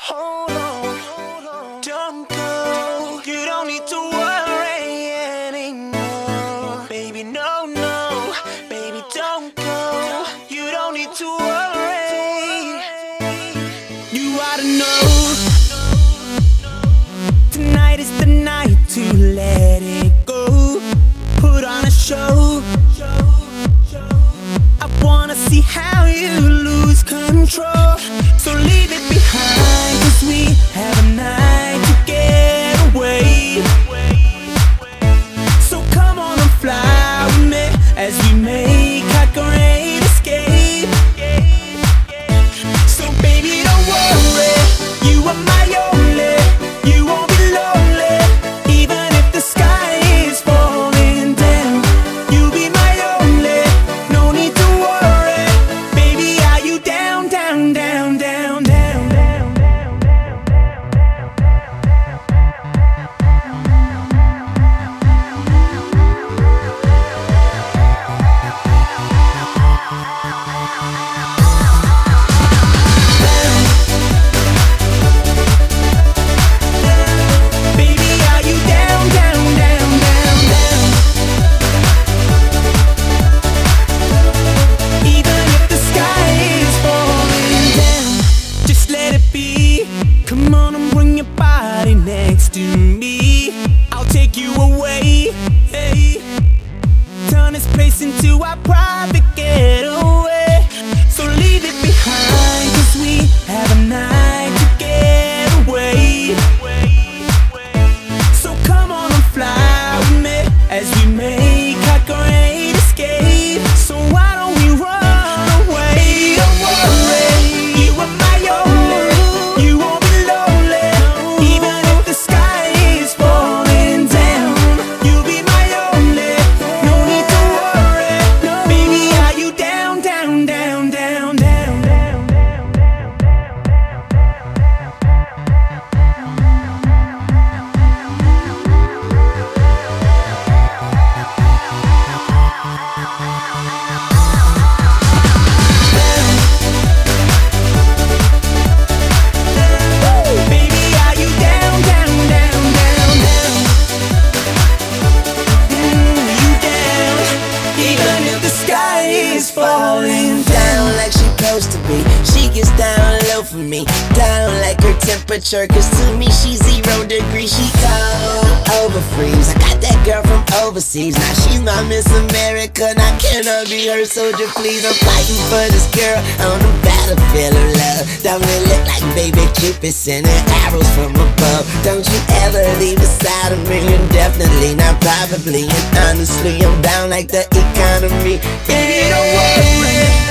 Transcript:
Hold on, don't go. You don't need to worry anymore. Baby, no, no, baby, don't go. You don't need to worry. You ought to know, tonight is the night to let it go. Put on a show. I wanna see how you lose control. So leave it behind, 'cause we have a night to get away. So come on and fly with me as we make our great escape. So baby, don't worry, you are my only. You won't be lonely, even if the sky is falling down. You'll be my only, no need to worry. Baby, are you down, down, down, down, down? Come on and bring your body next to me. I'll take you away, hey. Turn this place into our private getaway. So leave it behind, 'cause we have a night to get away. So come on and fly with me as we make our great escape. So why don't we run away? Don't worry, you are my only. Falling down like she supposed to be. She gets down low for me, down like her temperature, 'cause to me she's 0 degrees. She cold over freeze. I got that girl from overseas, now she's my Miss America. Now can I be her soldier, please? I'm fighting for this girl on the battlefield of love. Don't it look like baby Cupid sending arrows from above? Don't you ever leave the side of me, and definitely not probably. And honestly, I'm down like the economy. Baby, don't worry.